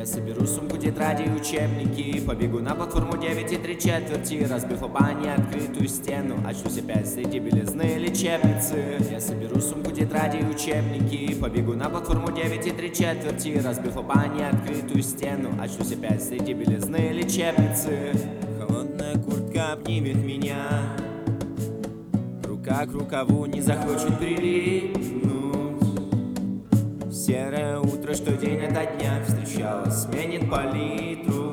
соберу сумку, тетради и учебники, побегу на платформу 9 и 3/4, разбив оба неоткрытую стену, очнусь опять среди белизны лечебницы. Я соберу сумку, тетради и учебники, побегу на платформу 9 и 3/4, разбив оба неоткрытую стену, очнусь опять среди белизны лечебницы. Холодная куртка обнимет меня, рука к рукаву не захочет прилипнуть. Серое утро, что день ото дня встречало, сменит палитру.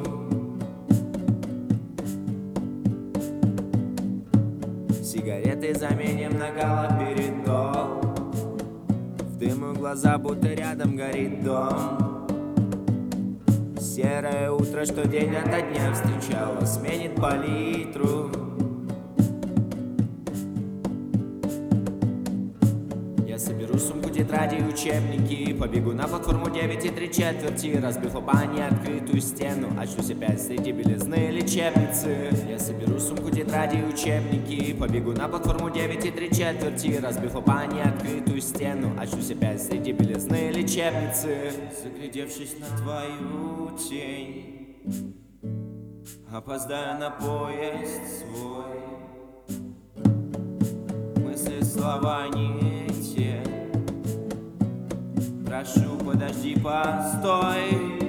Сигареты заменим на галоперидол, в дыму глаза, будто рядом горит дом. Серое утро, что день ото дня встречало, сменит палитру. Я соберу сумку, тетради и учебники, побегу на платформу 9 и 3/4, разбив оба неоткрытую стену, очнусь опять среди белизны лечебницы. Я соберу сумку, тетради и учебники, побегу на платформу 9 и 3/4, разбив оба неоткрытую стену, очнусь опять среди белизны лечебницы. Заглядевшись на твою тень, опоздаю на поезд свой. Мысли, слова не те. Прошу, подожди, постой.